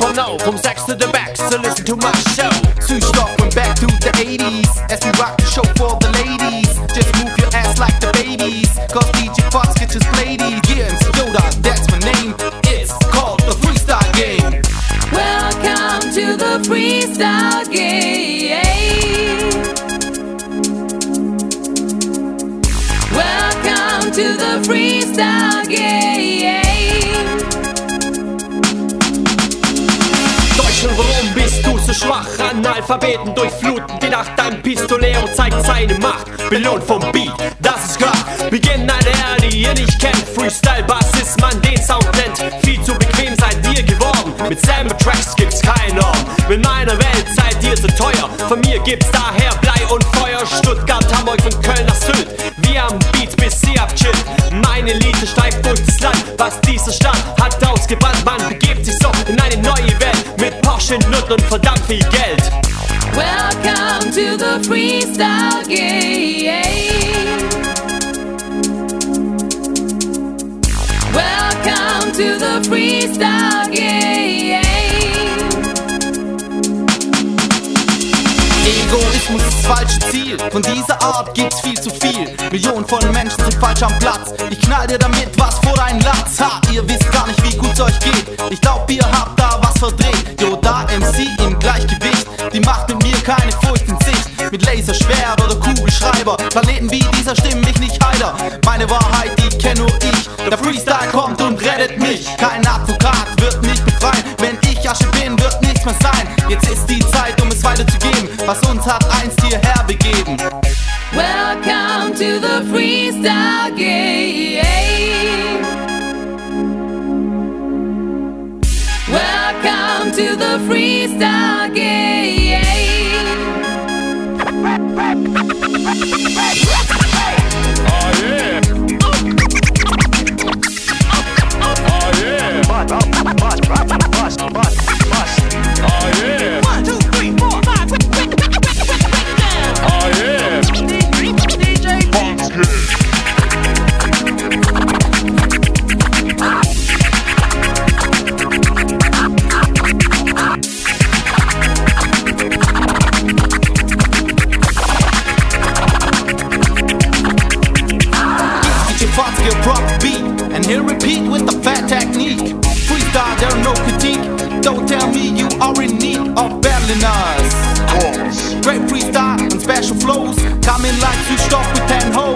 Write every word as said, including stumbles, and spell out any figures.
von now, from sex to the back, so listen to my show. Süßstoff went back to the eighties, as we rock the show for the ladies. Just move your ass like the babies, cause D J Fox gets his ladies. Yeah, M C Yoda, that's my name. It's called the Freestyle Game. Welcome to the Freestyle Game. Welcome to the Freestyle Game. Deutschland, warum bist du so schwach? Analphabeten durchfluten die Nacht. Dein Pistolero zeigt seine Macht, belohnt vom Beat, das ist klar. Beginn eine Ära, die ihr nicht kennt. Freestyle-Bass ist man den Sound nennt. Viel zu bequem seid ihr geworden, mit Sample-Tracks gibt's keinen Ort. In meiner Welt seid ihr zu teuer, von mir gibt's daher Blei und Feuer. Stuttgart, Hamburg, von Köln nach Sylt, wir haben Beats bis sie abchillt. Meine Elite steigt durch das Land, was dieser Stadt hat ausgebrannt. Man begibt sich so in eine neue Welt, mit Porsche, Nutten und verdammt viel Geld. Welcome to the Freestyle Game. Welcome to the Freestyle Game. Egoismus ist das falsche Ziel, von dieser Art gibt's viel zu viel. Millionen von Menschen sind falsch am Platz. Ich knall dir damit was vor deinen Latz. Ha, ihr wisst gar nicht, wie gut's euch geht. Ich glaub, ihr habt da was verdreht. Jo, da M C im Gleichgewicht, die macht mit mir keine Furcht in Sicht. Mit Laserschwert oder Kugelschreiber, Planeten wie dieser stimmen mich nicht heiter. Meine Wahrheit, die kenn nur ich. Der Freestyle kommt und rettet mich. Kein Advokat wird mich befreien. Wenn ich Asche bin, wird nichts mehr sein. Jetzt ist die Zeit, um es weiterzugeben, was uns hat einst hierher begeben. Welcome to the Freestyle Game. Welcome to the Freestyle Game. Oh yeah. Oh yeah. Bust, bust, bust, bust, bust. Oh yeah. One, two, three, four, five. Oh yeah. D J Funk's good. Fox get proper beat, and he'll repeat with the fat technique. Freestyle, there no critique. Don't tell me you are in need of battling us. Great freestyle and special flows, coming like Süßstoff with ten hoes.